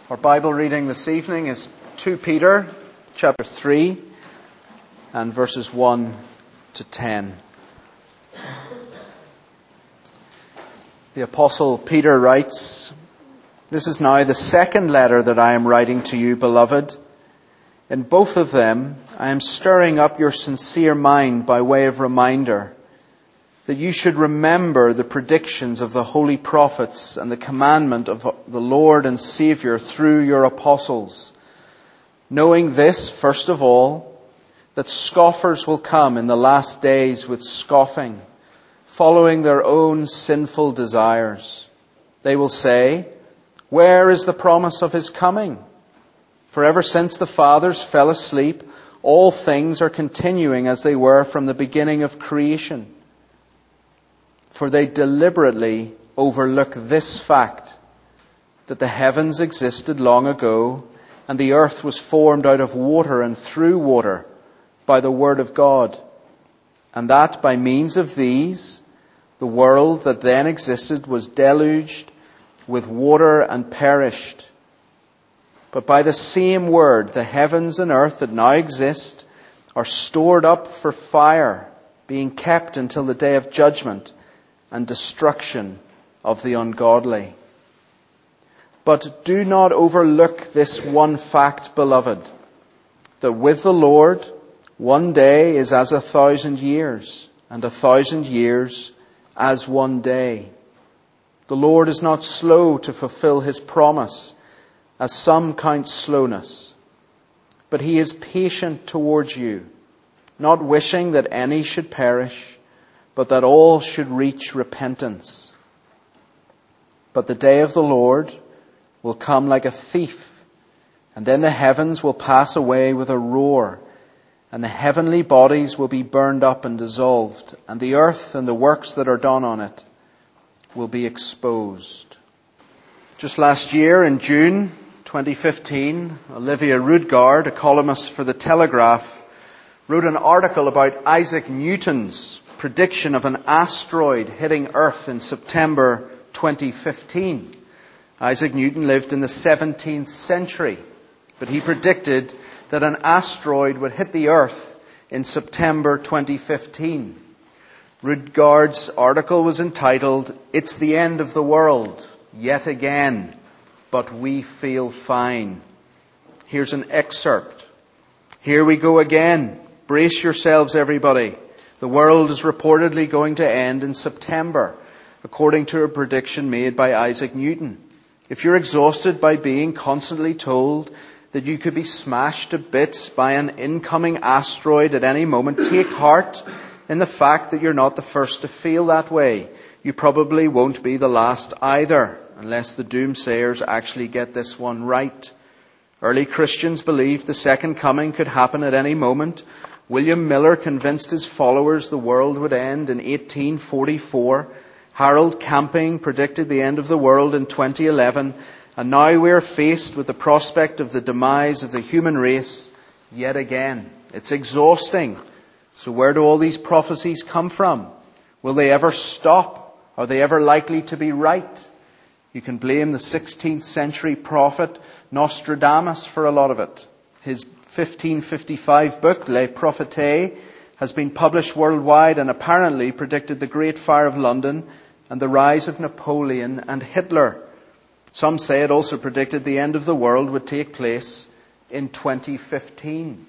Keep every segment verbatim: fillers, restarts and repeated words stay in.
Our Bible reading this evening is Second Peter chapter three and verses one to ten. The Apostle Peter writes, "This is now the second letter that I am writing to you, beloved. In both of them I am stirring up your sincere mind by way of reminder, that you should remember the predictions of the holy prophets and the commandment of the Lord and Saviour through your apostles. Knowing this, first of all, that scoffers will come in the last days with scoffing, following their own sinful desires. They will say, 'Where is the promise of his coming?' For ever since the fathers fell asleep, all things are continuing as they were from the beginning of creation. For they deliberately overlook this fact, that the heavens existed long ago, and the earth was formed out of water and through water by the word of God, and that by means of these, the world that then existed was deluged with water and perished. But by the same word, the heavens and earth that now exist are stored up for fire, being kept until the day of judgment and destruction of the ungodly. But do not overlook this one fact, beloved, that with the Lord one day is as a thousand years, and a thousand years as one day. The Lord is not slow to fulfill his promise, as some count slowness, but he is patient towards you, not wishing that any should perish, but that all should reach repentance. But the day of the Lord will come like a thief, and then the heavens will pass away with a roar, and the heavenly bodies will be burned up and dissolved, and the earth and the works that are done on it will be exposed." Just last year, in June twenty fifteen, Olivia Rudgard, a columnist for The Telegraph, wrote an article about Isaac Newton's prediction of an asteroid hitting Earth in September twenty fifteen. Isaac Newton lived in the seventeenth century, but he predicted that an asteroid would hit the Earth in September twenty fifteen. Rudgard's article was entitled, "It's the End of the World, Yet Again, But We Feel Fine." Here's an excerpt. "Here we go again. Brace yourselves, everybody. The world is reportedly going to end in September, according to a prediction made by Isaac Newton. If you're exhausted by being constantly told that you could be smashed to bits by an incoming asteroid at any moment, take heart in the fact that you're not the first to feel that way. You probably won't be the last either, unless the doomsayers actually get this one right. Early Christians believed the second coming could happen at any moment. William Miller convinced his followers the world would end in eighteen forty-four. Harold Camping predicted the end of the world in twenty eleven. And now we are faced with the prospect of the demise of the human race yet again. It's exhausting. So where do all these prophecies come from? Will they ever stop? Are they ever likely to be right? You can blame the sixteenth century prophet Nostradamus for a lot of it. His fifteen fifty-five book, Les Prophètes, has been published worldwide and apparently predicted the Great Fire of London and the rise of Napoleon and Hitler. Some say it also predicted the end of the world would take place in twenty fifteen.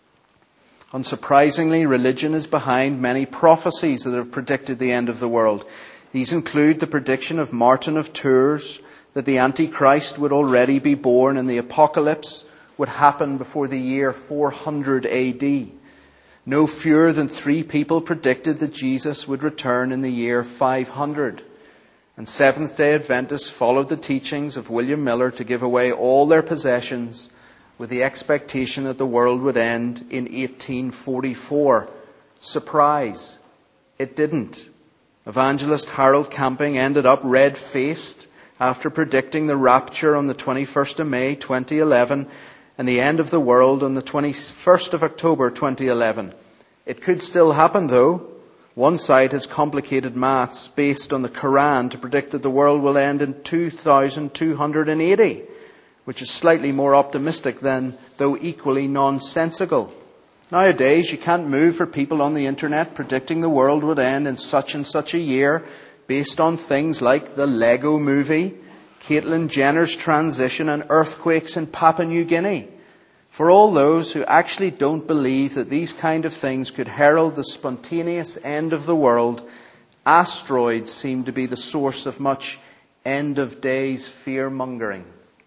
Unsurprisingly, religion is behind many prophecies that have predicted the end of the world. These include the prediction of Martin of Tours that the Antichrist would already be born and the apocalypse would happen before the year four hundred A D. No fewer than three people predicted that Jesus would return in the year five hundred. And Seventh-day Adventists followed the teachings of William Miller to give away all their possessions with the expectation that the world would end in eighteen forty-four. Surprise! It didn't. Evangelist Harold Camping ended up red-faced after predicting the rapture on the twenty-first of May twenty eleven and the end of the world on the twenty-first of October twenty eleven. It could still happen though. One side has complicated maths based on the Quran to predict that the world will end in two thousand two hundred eighty, which is slightly more optimistic than, though equally nonsensical. Nowadays, you can't move for people on the internet predicting the world would end in such and such a year based on things like the Lego movie, Caitlyn Jenner's transition, and earthquakes in Papua New Guinea. For all those who actually don't believe that these kind of things could herald the spontaneous end of the world, asteroids seem to be the source of much end-of-days fear-mongering.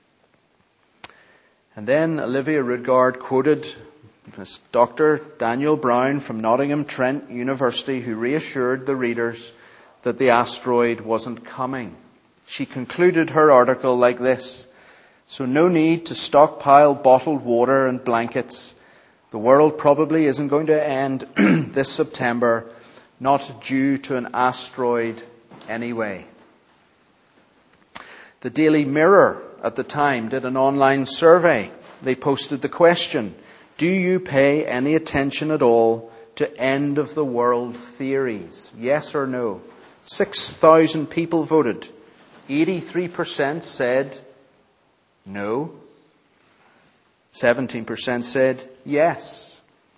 And then Olivia Rudgard quoted Doctor Daniel Brown from Nottingham Trent University, who reassured the readers that the asteroid wasn't coming. She concluded her article like this: "So no need to stockpile bottled water and blankets. The world probably isn't going to end this September, not due to an asteroid anyway." The Daily Mirror at the time did an online survey. They posted the question, do you pay any attention at all to end of the world theories? Yes or no? six thousand people voted. eighty-three percent said no. seventeen percent said yes.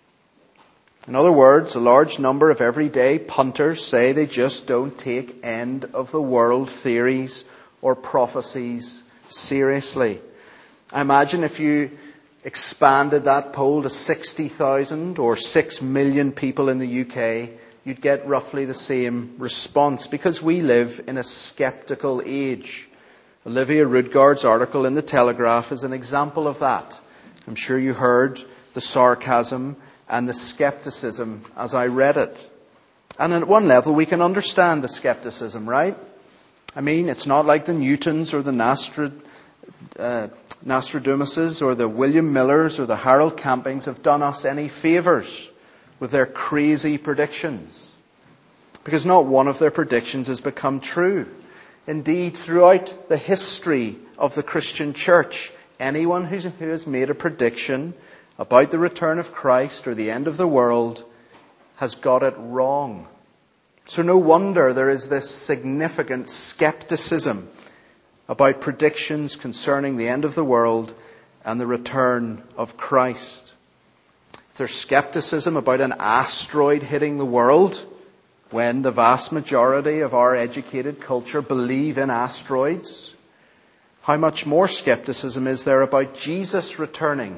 In other words, a large number of everyday punters say they just don't take end of the world theories or prophecies seriously. I imagine if you expanded that poll to sixty thousand or six million people in the U K, you'd get roughly the same response, because we live in a sceptical age. Olivia Rudgard's article in The Telegraph is an example of that. I'm sure you heard the sarcasm and the skepticism as I read it. And at one level, we can understand the skepticism, right? I mean, it's not like the Newtons or the Nostrad, uh, Nostradamuses or the William Millers or the Harold Campings have done us any favours with their crazy predictions, because not one of their predictions has become true. Indeed, throughout the history of the Christian church, anyone who's, who has made a prediction about the return of Christ or the end of the world has got it wrong. So no wonder there is this significant skepticism about predictions concerning the end of the world and the return of Christ. There's skepticism about an asteroid hitting the world, when the vast majority of our educated culture believe in asteroids. How much more skepticism is there about Jesus returning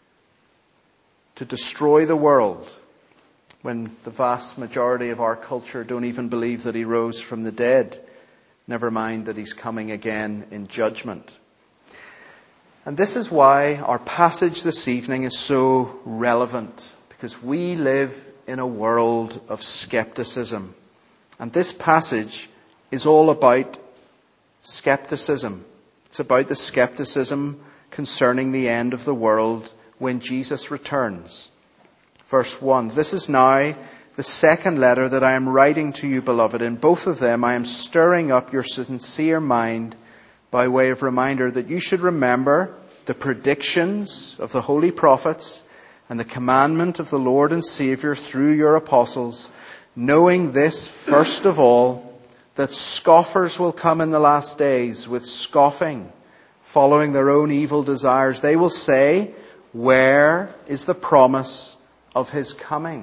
to destroy the world, when the vast majority of our culture don't even believe that he rose from the dead, never mind that he's coming again in judgment. And this is why our passage this evening is so relevant, because we live in a world of skepticism. And this passage is all about skepticism. It's about the skepticism concerning the end of the world when Jesus returns. Verse one, "This is now the second letter that I am writing to you, beloved. In both of them I am stirring up your sincere mind by way of reminder that you should remember the predictions of the holy prophets and the commandment of the Lord and Savior through your apostles, knowing this, first of all, that scoffers will come in the last days with scoffing, following their own evil desires. They will say, 'Where is the promise of his coming?'"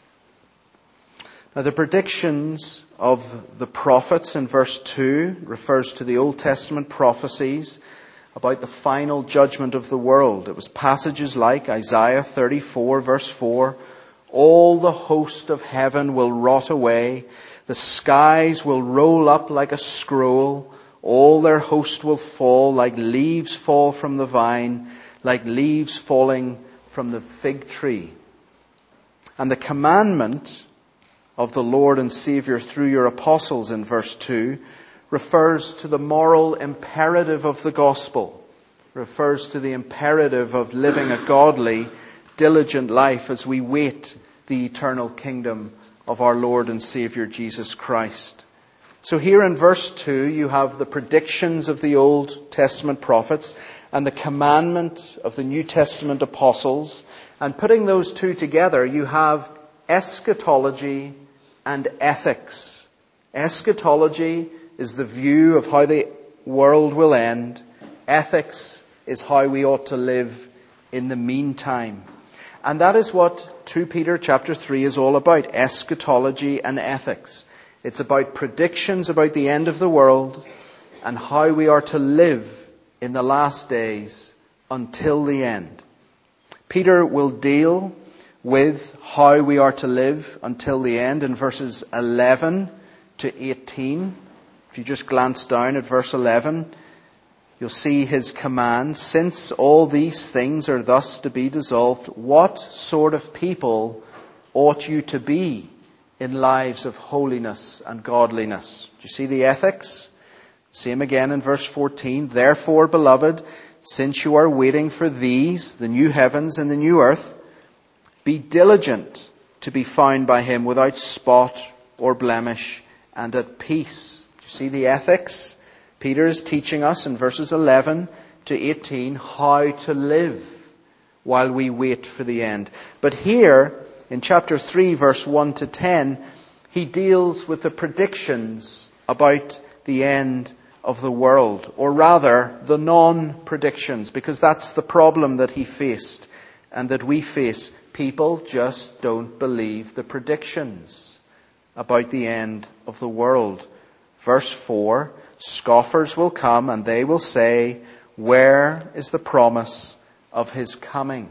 Now, the predictions of the prophets in verse two refers to the Old Testament prophecies about the final judgment of the world. It was passages like Isaiah thirty-four, verse four, "All the host of heaven will rot away. The skies will roll up like a scroll. All their host will fall like leaves fall from the vine, like leaves falling from the fig tree." And the commandment of the Lord and Savior through your apostles in verse two refers to the moral imperative of the gospel, refers to the imperative of living a godly, diligent life as we wait the eternal kingdom of our Lord and Savior Jesus Christ. So here in verse two you have the predictions of the Old Testament prophets and the commandment of the New Testament apostles. And putting those two together, you have eschatology and ethics. Eschatology is the view of how the world will end. Ethics is how we ought to live in the meantime. And that is what Second Peter chapter three is all about, eschatology and ethics. It's about predictions about the end of the world and how we are to live in the last days until the end. Peter will deal with how we are to live until the end in verses eleven to eighteen. If you just glance down at verse eleven, you'll see his command. Since all these things are thus to be dissolved, what sort of people ought you to be in lives of holiness and godliness? Do you see the ethics? Same again in verse fourteen. Therefore, beloved, since you are waiting for these, the new heavens and the new earth, be diligent to be found by him without spot or blemish and at peace. Do you see the ethics? Peter is teaching us in verses eleven to eighteen how to live while we wait for the end. But here, in chapter three, verse one to ten, he deals with the predictions about the end of the world, or rather, the non-predictions, because that's the problem that he faced and that we face. People just don't believe the predictions about the end of the world. Verse four, scoffers will come and they will say, where is the promise of his coming?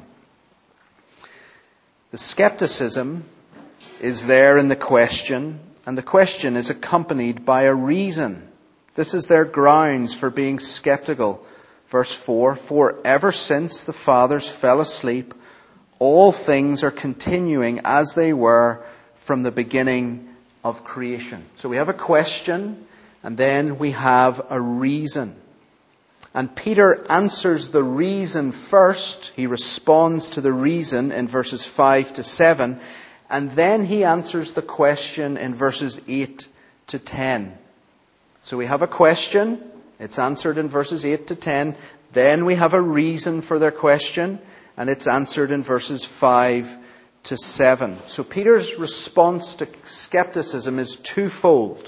The skepticism is there in the question, and the question is accompanied by a reason. This is their grounds for being skeptical. Verse four, for ever since the fathers fell asleep, all things are continuing as they were from the beginning of creation. So we have a question, and then we have a reason. And Peter answers the reason first. He responds to the reason in verses five to seven. And then he answers the question in verses eight to ten. So we have a question. It's answered in verses eight to ten. Then we have a reason for their question. And it's answered in verses five to seven. So Peter's response to skepticism is twofold.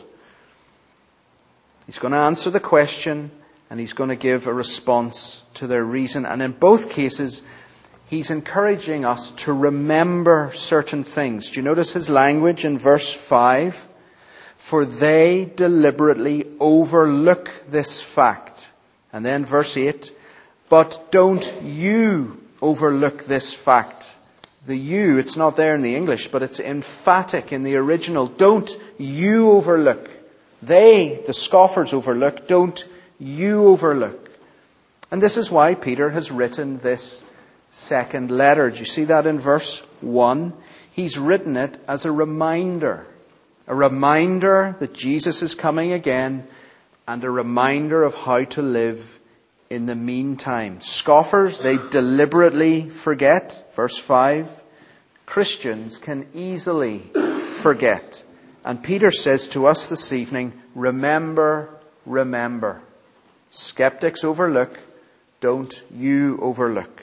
He's going to answer the question, and he's going to give a response to their reason. And in both cases, he's encouraging us to remember certain things. Do you notice his language in verse five? For they deliberately overlook this fact. And then verse eight, but don't you overlook this fact. The you, it's not there in the English, but it's emphatic in the original. Don't you overlook. They, the scoffers, overlook. Don't you overlook. And this is why Peter has written this second letter. Do you see that in verse one? He's written it as a reminder. A reminder that Jesus is coming again, and a reminder of how to live in the meantime. Scoffers, they deliberately forget. Verse five. Christians can easily forget. And Peter says to us this evening, remember, remember. Skeptics overlook. Don't you overlook.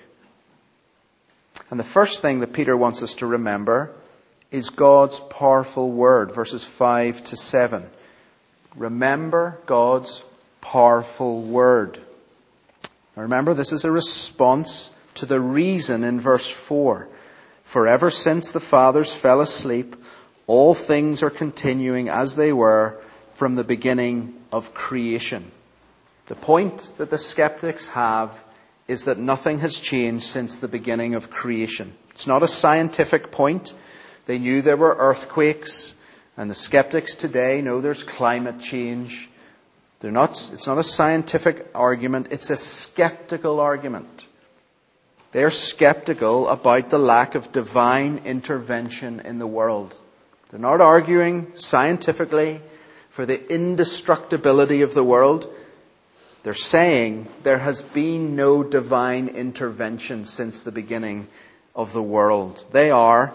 And the first thing that Peter wants us to remember is God's powerful word. Verses five to seven. Remember God's powerful word. Now remember, this is a response to the reason in verse four. For ever since the fathers fell asleep, all things are continuing as they were from the beginning of creation. The point that the skeptics have is that nothing has changed since the beginning of creation. It's not a scientific point. They knew there were earthquakes, and the skeptics today know there's climate change. They're not, it's not a scientific argument, it's a skeptical argument. They're skeptical about the lack of divine intervention in the world. They're not arguing scientifically for the indestructibility of the world. They're saying there has been no divine intervention since the beginning of the world. They are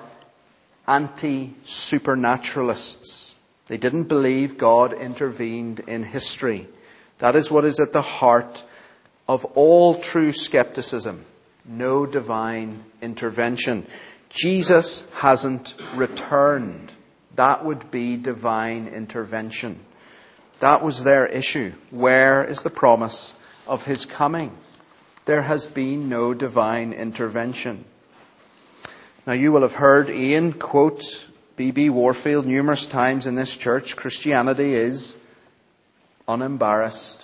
anti-supernaturalists. They didn't believe God intervened in history. That is what is at the heart of all true skepticism. No divine intervention. Jesus hasn't returned. That would be divine intervention. That was their issue. Where is the promise of his coming? there has been no divine intervention. Now you will have heard Ian quote B B Warfield numerous times in this church. Christianity is unembarrassed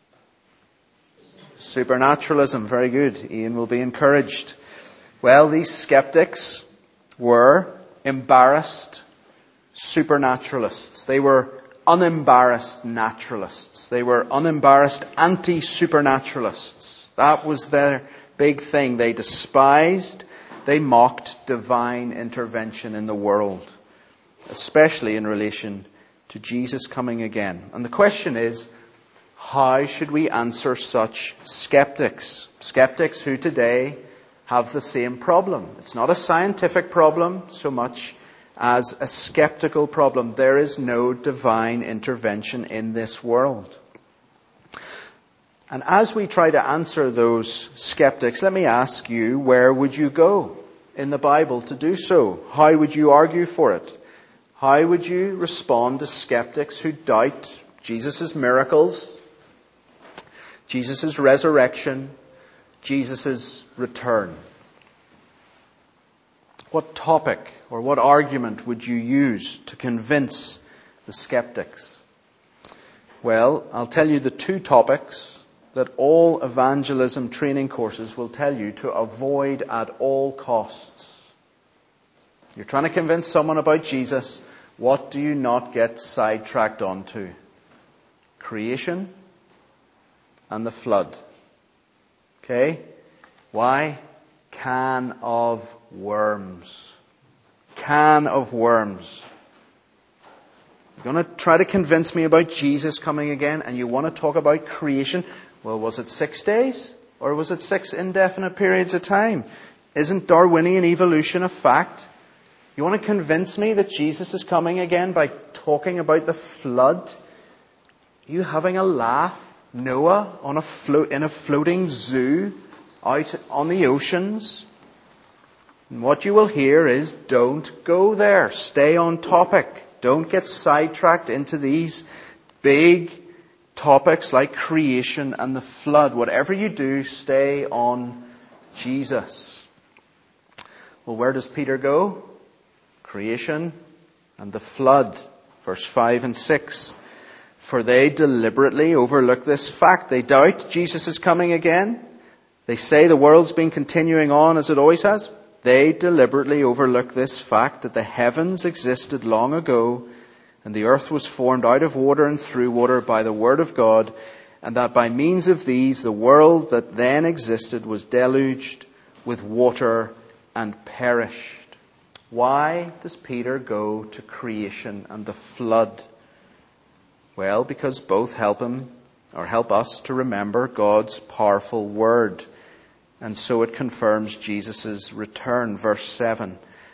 supernaturalism. Very good. Ian will be encouraged. Well, these skeptics were embarrassed supernaturalists. They were unembarrassed naturalists. They were unembarrassed anti-supernaturalists. That was their big thing. They despised, they mocked divine intervention in the world, especially in relation to Jesus coming again. And the question is, how should we answer such skeptics? Skeptics who today have the same problem. It's not a scientific problem so much as a skeptical problem. There is no divine intervention in this world. And as we try to answer those skeptics, let me ask you, where would you go in the Bible to do so? How would you argue for it? How would you respond to skeptics who doubt Jesus' miracles, Jesus' resurrection, Jesus' return? What topic or what argument would you use to convince the skeptics? Well, I'll tell you the two topics that all evangelism training courses will tell you to avoid at all costs. You're trying to convince someone about Jesus. What do you not get sidetracked onto? Creation and the flood. Okay? Why? Can of worms. Can of worms. You're going to try to convince me about Jesus coming again, and you want to talk about creation. Well, was it six days? Or was it six indefinite periods of time? Isn't Darwinian evolution a fact? You want to convince me that Jesus is coming again by talking about the flood? Are you having a laugh? Noah on a float, in a floating zoo out on the oceans? And what you will hear is, don't go there. Stay on topic. Don't get sidetracked into these big topics like creation and the flood. Whatever you do, stay on Jesus. Well, where does Peter go? Creation and the flood. Verse five and six. For they deliberately overlook this fact. They doubt Jesus is coming again. They say the world's been continuing on as it always has. They deliberately overlook this fact that the heavens existed long ago, and the earth was formed out of water and through water by the word of God, and that by means of these the world that then existed was deluged with water and perished. Why does Peter go to creation and the flood? Well, because both help him, or help us to remember God's powerful word. And so it confirms Jesus' return. Verse seven.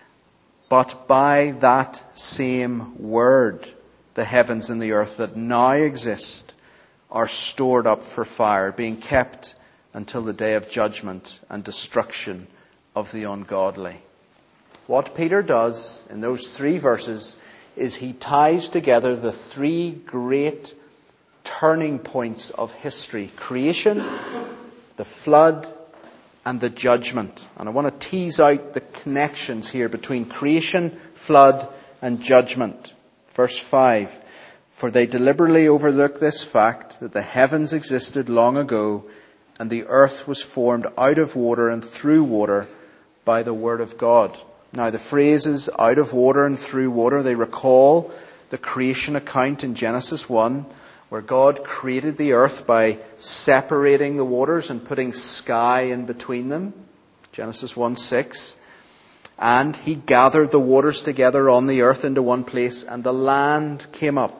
But by that same word, the heavens and the earth that now exist are stored up for fire, being kept until the day of judgment and destruction of the ungodly. What Peter does in those three verses is he ties together the three great turning points of history: creation, the flood, and the judgment. And I want to tease out the connections here between creation, flood, and judgment. Verse five. For they deliberately overlook this fact that the heavens existed long ago, and the earth was formed out of water and through water by the word of God. Now the phrases out of water and through water, they recall the creation account in Genesis one, where God created the earth by separating the waters and putting sky in between them. Genesis one six. And he gathered the waters together on the earth into one place, and the land came up.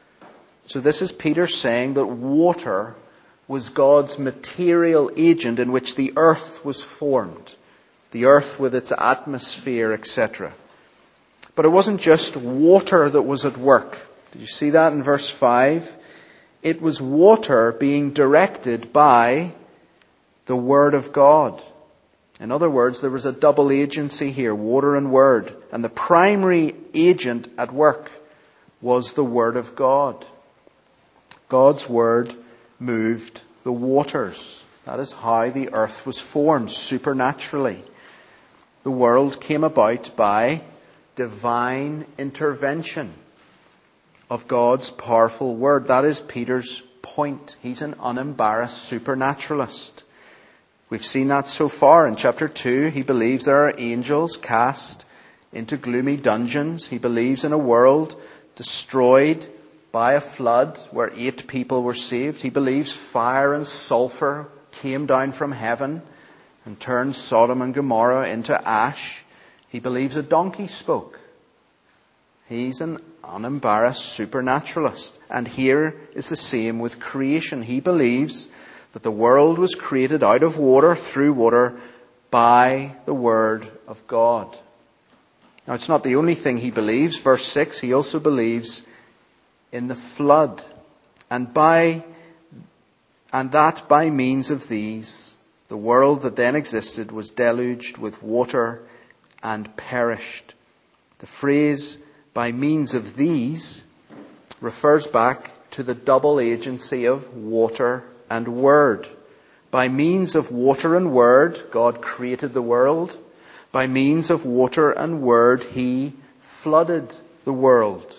So this is Peter saying that water was God's material agent in which the earth was formed. The earth with its atmosphere, et cetera. But it wasn't just water that was at work. Did you see that in verse five? It was water being directed by the Word of God. In other words, there was a double agency here, water and Word. And the primary agent at work was the Word of God. God's Word moved the waters. That is how the earth was formed, supernaturally. The world came about by divine intervention of God's powerful word. That is Peter's point. He's an unembarrassed supernaturalist. We've seen that so far. In chapter two, he believes there are angels cast into gloomy dungeons. He believes in a world destroyed by a flood where eight people were saved. He believes fire and sulfur came down from heaven and turned Sodom and Gomorrah into ash. He believes a donkey spoke. He's an unembarrassed supernaturalist. And here is the same with creation. He believes that the world was created out of water, through water, by the word of God. Now, it's not the only thing he believes. Verse six, he also believes in the flood. And by, and that by means of these, the world that then existed was deluged with water and perished. The phrase, by means of these, refers back to the double agency of water and word. By means of water and word, God created the world. By means of water and word, he flooded the world.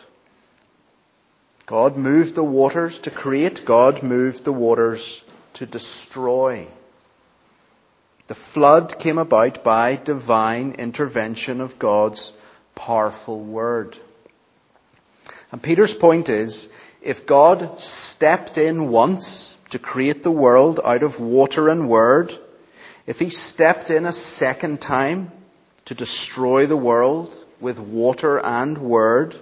God moved the waters to create. God moved the waters to destroy. The flood came about by divine intervention of God's powerful word. And Peter's point is, if God stepped in once to create the world out of water and word, if he stepped in a second time to destroy the world with water and word,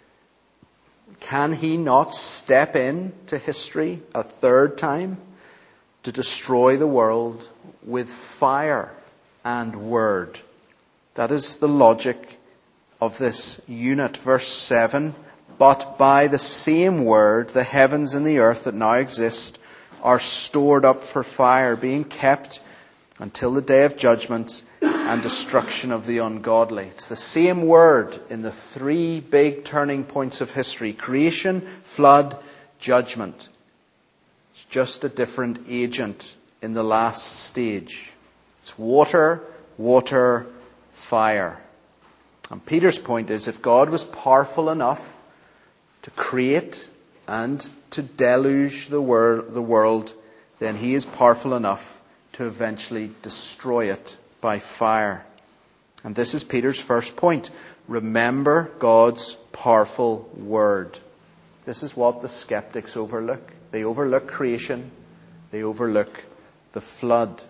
can he not step in to history a third time to destroy the world with fire and word? That is the logic of this unit. Verse seven, but by the same word, the heavens and the earth that now exist are stored up for fire, being kept until the day of judgment and destruction of the ungodly. It's the same word in the three big turning points of history: creation, flood, judgment. It's just a different agent in the last stage. It's water, water, fire. And Peter's point is, if God was powerful enough to create and to deluge the wor- the world, then he is powerful enough to eventually destroy it by fire. And this is Peter's first point. Remember God's powerful word. This is what the skeptics overlook. They overlook creation. They overlook the flood.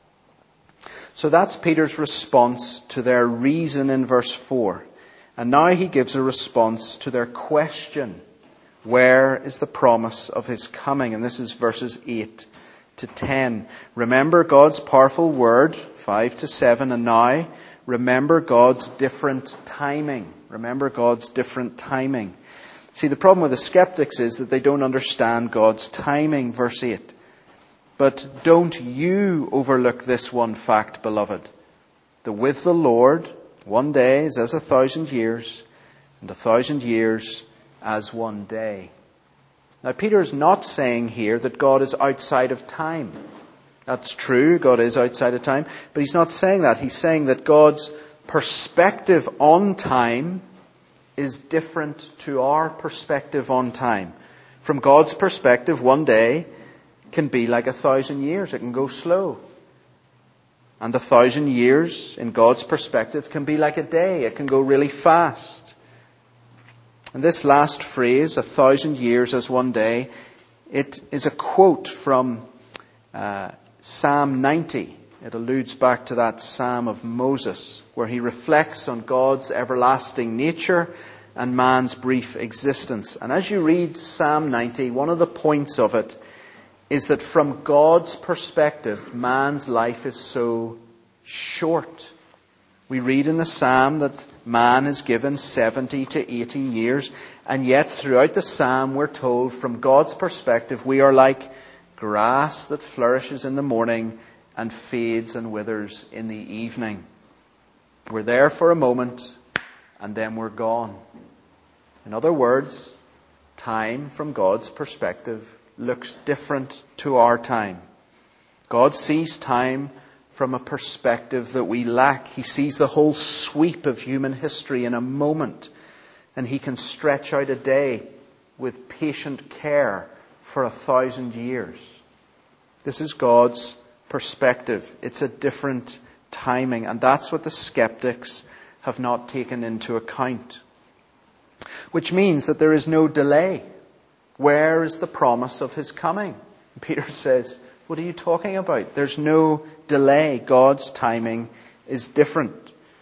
So that's Peter's response to their reason in verse four. And now he gives a response to their question. Where is the promise of his coming? And this is verses eight to ten. Remember God's powerful word, five to seven. And now, remember God's different timing. Remember God's different timing. See, the problem with the skeptics is that they don't understand God's timing, verse eight. But don't you overlook this one fact, beloved, that with the Lord, one day is as a thousand years, and a thousand years as one day. Now, Peter is not saying here that God is outside of time. That's true, God is outside of time, but he's not saying that. He's saying that God's perspective on time is different to our perspective on time. From God's perspective, one day can be like a thousand years. It can go slow. And a thousand years, in God's perspective, can be like a day. It can go really fast. And this last phrase, a thousand years as one day, it is a quote from uh, Psalm ninety. It alludes back to that Psalm of Moses, where he reflects on God's everlasting nature and man's brief existence. And as you read Psalm ninety, one of the points of it is that from God's perspective, man's life is so short. We read in the Psalm that man is given seventy to eighty years, and yet throughout the Psalm we're told from God's perspective we are like grass that flourishes in the morning and fades and withers in the evening. We're there for a moment and then we're gone. In other words, time from God's perspective looks different to our time. God sees time from a perspective that we lack. He sees the whole sweep of human history in a moment, and he can stretch out a day with patient care for a thousand years. This is God's perspective. It's a different timing, and that's what the skeptics have not taken into account. Which means that there is no delay. Where is the promise of his coming? Peter says, what are you talking about? There's no delay. God's timing is different.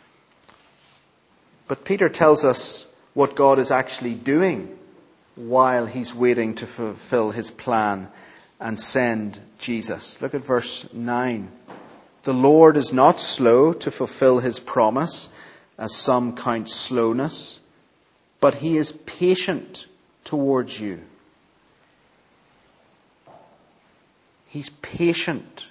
But Peter tells us what God is actually doing while he's waiting to fulfill his plan and send Jesus. Look at verse nine. The Lord is not slow to fulfill his promise, as some count slowness, but he is patient towards you. He's patient.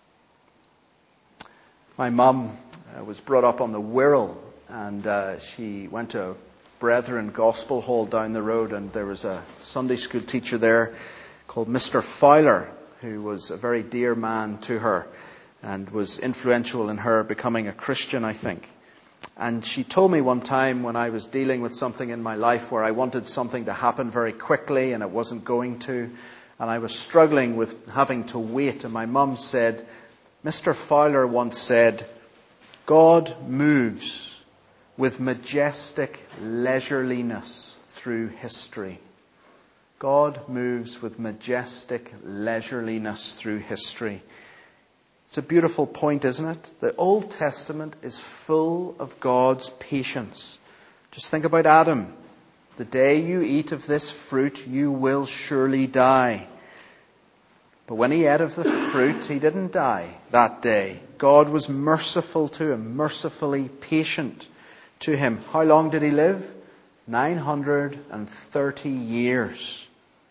My mum uh, was brought up on the Wirral, and uh, she went to a Brethren Gospel Hall down the road, and there was a Sunday school teacher there called Mister Fowler, who was a very dear man to her and was influential in her becoming a Christian, I think. And she told me one time when I was dealing with something in my life where I wanted something to happen very quickly and it wasn't going to, and I was struggling with having to wait, and my mum said, Mister Fowler once said, God moves with majestic leisureliness through history. God moves with majestic leisureliness through history. It's a beautiful point, isn't it? The Old Testament is full of God's patience. Just think about Adam. The day you eat of this fruit, you will surely die. But when he ate of the fruit, he didn't die that day. God was merciful to him, mercifully patient to him. How long did he live? nine hundred thirty years.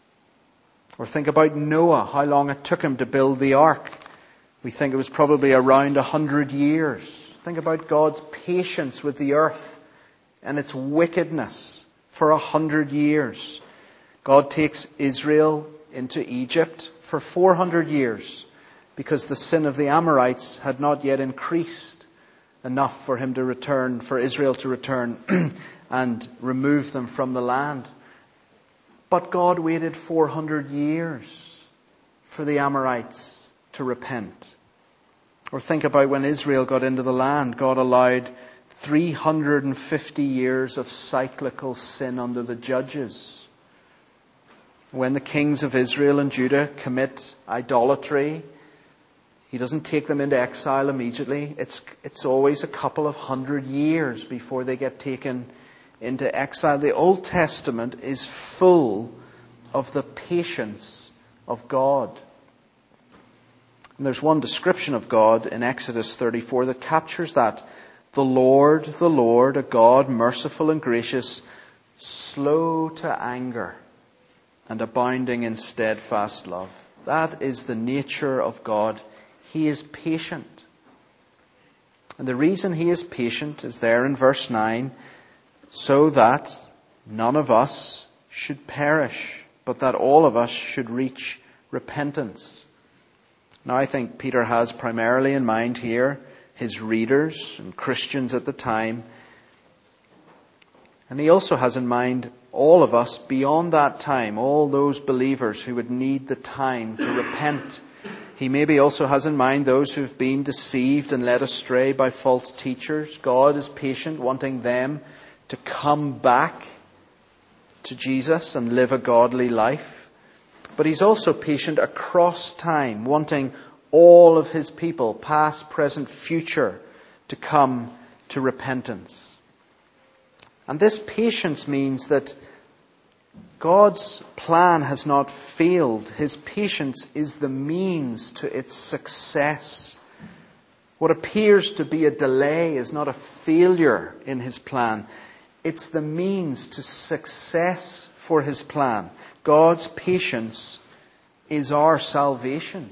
Or think about Noah, how long it took him to build the ark. We think it was probably around a hundred years. Think about God's patience with the earth and its wickedness for a hundred years. God takes Israel into Egypt for four hundred years because the sin of the Amorites had not yet increased enough for him to return, for Israel to return and remove them from the land. But God waited four hundred years for the Amorites to repent. Or think about when Israel got into the land, God allowed three hundred fifty years of cyclical sin under the judges. When the kings of Israel and Judah commit idolatry, he doesn't take them into exile immediately. It's, it's always a couple of hundred years before they get taken into exile. The Old Testament is full of the patience of God. And there's one description of God in Exodus thirty-four that captures that. The Lord, the Lord, a God merciful and gracious, slow to anger and abounding in steadfast love. That is the nature of God. He is patient. And the reason he is patient is there in verse nine, so that none of us should perish, but that all of us should reach repentance. Now, I think Peter has primarily in mind here his readers and Christians at the time. And he also has in mind all of us beyond that time, all those believers who would need the time to repent. He maybe also has in mind those who've been deceived and led astray by false teachers. God is patient, wanting them to come back to Jesus and live a godly life. But he's also patient across time, wanting all of his people, past, present, future, to come to repentance. And this patience means that God's plan has not failed. His patience is the means to its success. What appears to be a delay is not a failure in his plan. It's the means to success for his plan. God's patience is our salvation.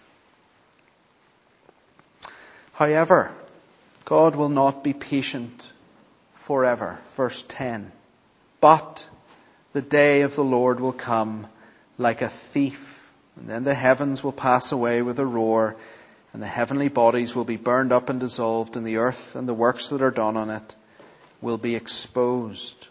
However, God will not be patient forever. Verse ten. But the day of the Lord will come like a thief And then the heavens will pass away with a roar, and the heavenly bodies will be burned up and dissolved, and the earth and the works that are done on it will be exposed.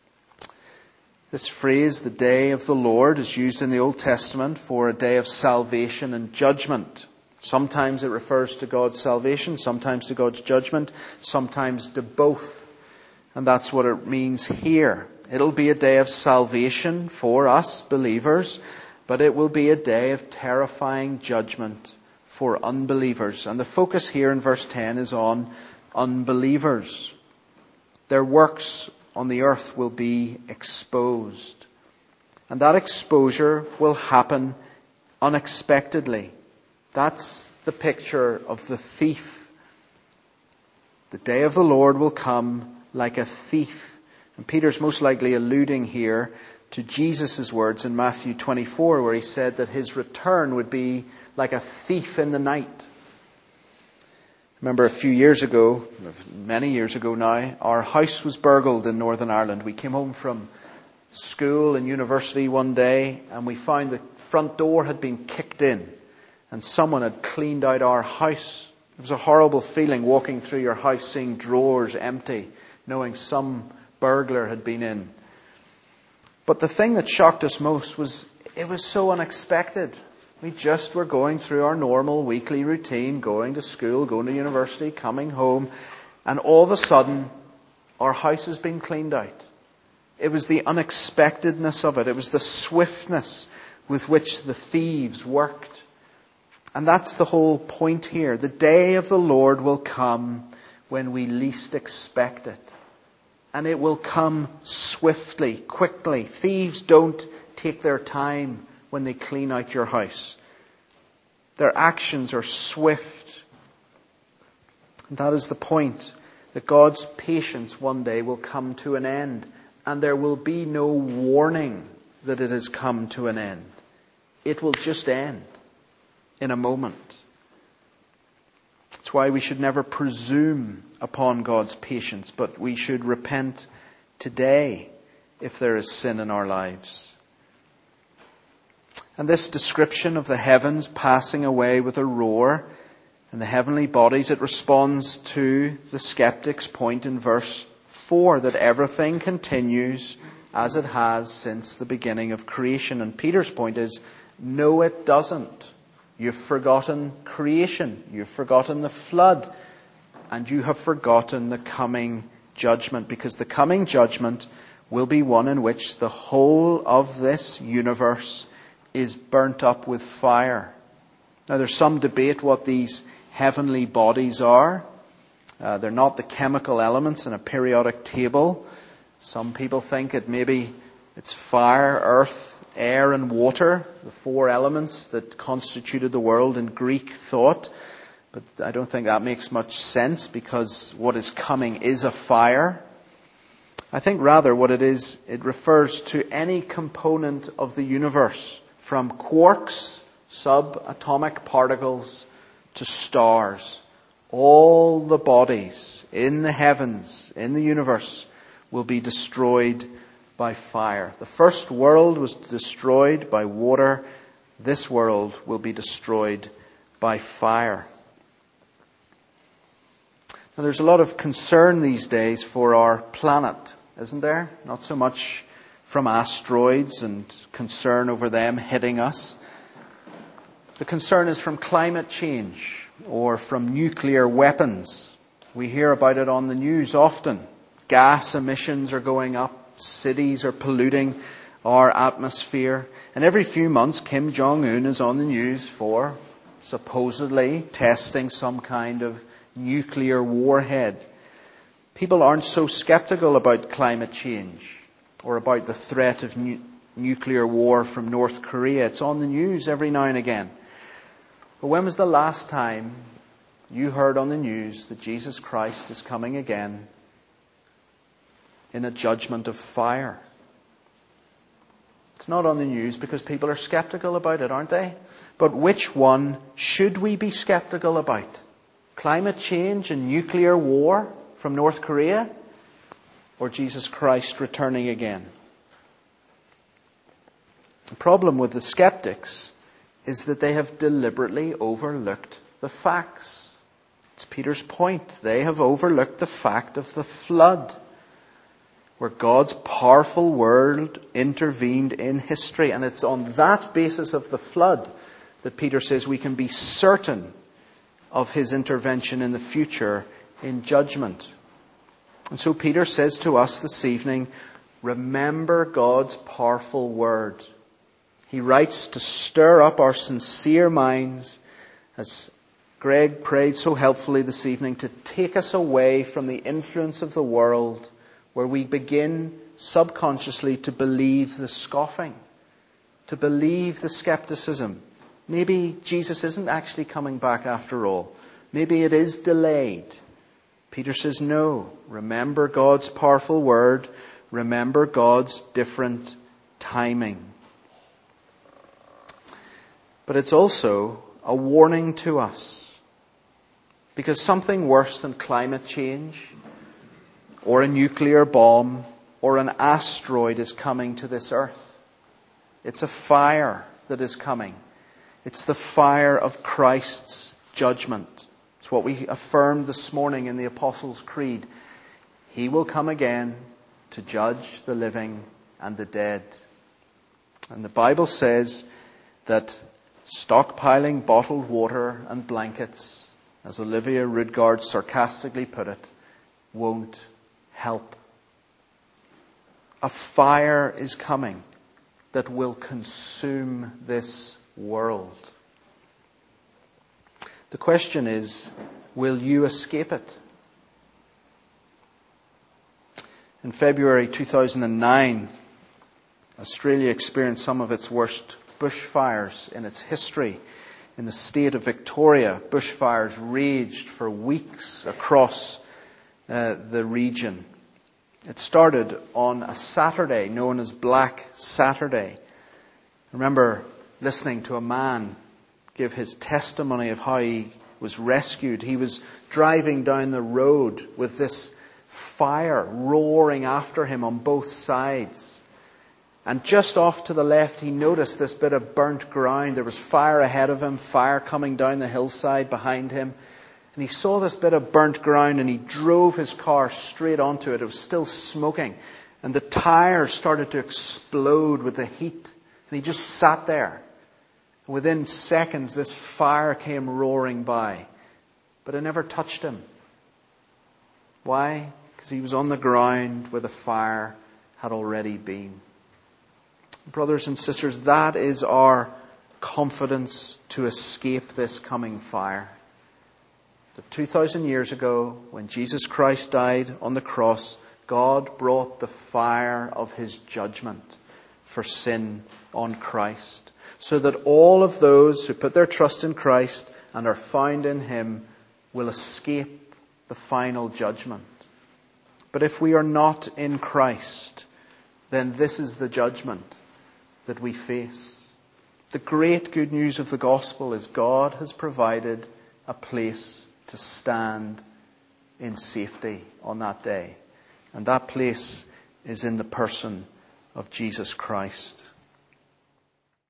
This phrase, the day of the Lord, is used in the Old Testament for a day of salvation and judgment. Sometimes it refers to God's salvation, sometimes to God's judgment, sometimes to both. And that's what it means here. It'll be a day of salvation for us believers, but it will be a day of terrifying judgment for unbelievers. And the focus here in verse ten is on unbelievers. Their works on the earth will be exposed. And that exposure will happen unexpectedly. That's the picture of the thief. The day of the Lord will come like a thief. And Peter's most likely alluding here to Jesus' words in Matthew twenty-four, where he said that his return would be like a thief in the night. Remember a few years ago, many years ago now, our house was burgled in Northern Ireland. We came home from school and university one day, and we found the front door had been kicked in and someone had cleaned out our house. It was a horrible feeling walking through your house, seeing drawers empty, knowing some burglar had been in. But the thing that shocked us most was it was so unexpected. We just were going through our normal weekly routine, going to school, going to university, coming home, and all of a sudden, our house has been cleaned out. It was the unexpectedness of it. It was the swiftness with which the thieves worked. And that's the whole point here. The day of the Lord will come when we least expect it. And it will come swiftly, quickly. Thieves don't take their time when they clean out your house. Their actions are swift. And that is the point, that God's patience one day will come to an end, and there will be no warning that it has come to an end. It will just end in a moment. That's why we should never presume upon God's patience, but we should repent today if there is sin in our lives. And this description of the heavens passing away with a roar and the heavenly bodies, it responds to the skeptic's point in verse four, that everything continues as it has since the beginning of creation. And Peter's point is, no, it doesn't. You've forgotten creation. You've forgotten the flood. And you have forgotten the coming judgment, because the coming judgment will be one in which the whole of this universe is burnt up with fire. Now, there's some debate what these heavenly bodies are. Uh, they're not the chemical elements in a periodic table. Some people think it maybe it's fire, earth, air and water, the four elements that constituted the world in Greek thought. But I don't think that makes much sense, because what is coming is a fire. I think rather what it is, it refers to any component of the universe, from quarks, subatomic particles, to stars. All the bodies in the heavens, in the universe, will be destroyed by fire. The first world was destroyed by water. This world will be destroyed by fire. Now, there's a lot of concern these days for our planet, isn't there? Not so much from asteroids and concern over them hitting us. The concern is from climate change or from nuclear weapons. We hear about it on the news often. Gas emissions are going up. Cities are polluting our atmosphere. And every few months, Kim Jong-un is on the news for supposedly testing some kind of nuclear warhead. People aren't so skeptical about climate change or about the threat of nu- nuclear war from North Korea. It's on the news every now and again. But when was the last time you heard on the news that Jesus Christ is coming again in a judgment of fire? It's not on the news because people are skeptical about it, aren't they? But which one should we be skeptical about? Climate change and nuclear war from North Korea, or Jesus Christ returning again? The problem with the skeptics is that they have deliberately overlooked the facts. It's Peter's point. They have overlooked the fact of the flood, where God's powerful word intervened in history. And it's on that basis of the flood that Peter says we can be certain of his intervention in the future in judgment. And so Peter says to us this evening, remember God's powerful word. He writes to stir up our sincere minds, as Greg prayed so helpfully this evening, to take us away from the influence of the world, where we begin subconsciously to believe the scoffing, to believe the skepticism. Maybe Jesus isn't actually coming back after all. Maybe it is delayed. Peter says, no, remember God's powerful word. Remember God's different timing. But it's also a warning to us, because something worse than climate change or a nuclear bomb or an asteroid is coming to this earth. It's a fire that is coming. It's the fire of Christ's judgment. It's what we affirmed this morning in the Apostles' Creed. He will come again to judge the living and the dead. And the Bible says that stockpiling bottled water and blankets, as Olivia Rudgard sarcastically put it, won't help. A fire is coming that will consume this world. The question is, will you escape it? In February two thousand nine, Australia experienced some of its worst bushfires in its history. In the state of Victoria, bushfires raged for weeks across uh, the region. It started on a Saturday known as Black Saturday. I remember listening to a man give his testimony of how he was rescued. He was driving down the road with this fire roaring after him on both sides. And just off to the left, he noticed this bit of burnt ground. There was fire ahead of him, fire coming down the hillside behind him. And he saw this bit of burnt ground and he drove his car straight onto it. It was still smoking. And the tires started to explode with the heat. And he just sat there. And within seconds, this fire came roaring by. But it never touched him. Why? Because he was on the ground where the fire had already been. Brothers and sisters, that is our confidence to escape this coming fire. That two thousand years ago, when Jesus Christ died on the cross, God brought the fire of his judgment for sin on Christ, so that all of those who put their trust in Christ and are found in him will escape the final judgment. But if we are not in Christ, then this is the judgment that we face. The great good news of the gospel is God has provided a place to stand in safety on that day. And that place is in the person of Jesus Christ.